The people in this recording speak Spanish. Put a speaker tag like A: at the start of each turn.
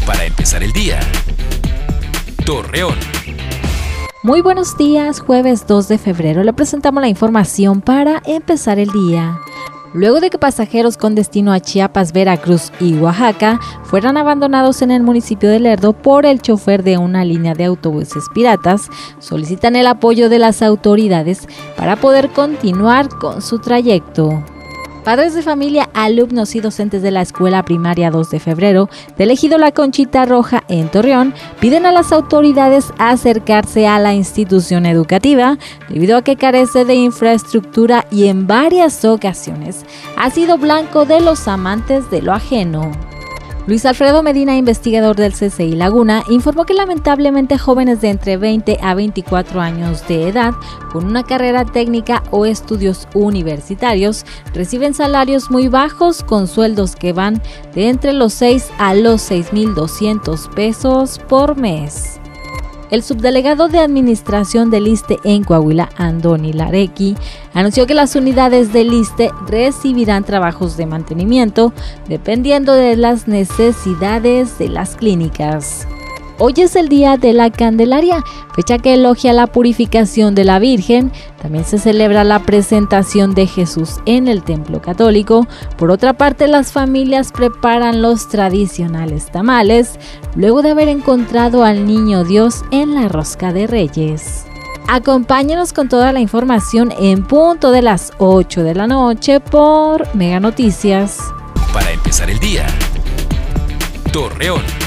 A: para empezar el día. Torreón.
B: Muy buenos días, jueves 2 de febrero le presentamos la información para empezar el día. Luego de que pasajeros con destino a Chiapas, Veracruz y Oaxaca fueran abandonados en el municipio de Lerdo por el chofer de una línea de autobuses piratas, solicitan el apoyo de las autoridades para poder continuar con su trayecto. Padres de familia, alumnos y docentes de la Escuela Primaria 2 de Febrero del Ejido La Conchita Roja en Torreón piden a las autoridades acercarse a la institución educativa debido a que carece de infraestructura y en varias ocasiones ha sido blanco de los amantes de lo ajeno. Luis Alfredo Medina, investigador del CCI Laguna, informó que lamentablemente jóvenes de entre 20 a 24 años de edad con una carrera técnica o estudios universitarios reciben salarios muy bajos con sueldos que van de entre los 6 a los 6,200 pesos por mes. El subdelegado de Administración del ISSSTE en Coahuila, Andoni Larequi, anunció que las unidades del ISSSTE recibirán trabajos de mantenimiento dependiendo de las necesidades de las clínicas. Hoy es el Día de la Candelaria, fecha que elogia la purificación de la Virgen. También se celebra la presentación de Jesús en el templo católico. Por otra parte, las familias preparan los tradicionales tamales, luego de haber encontrado al Niño Dios en la Rosca de Reyes. Acompáñenos con toda la información en punto de las 8 de la noche por Mega Noticias.
A: Para empezar el día. Torreón.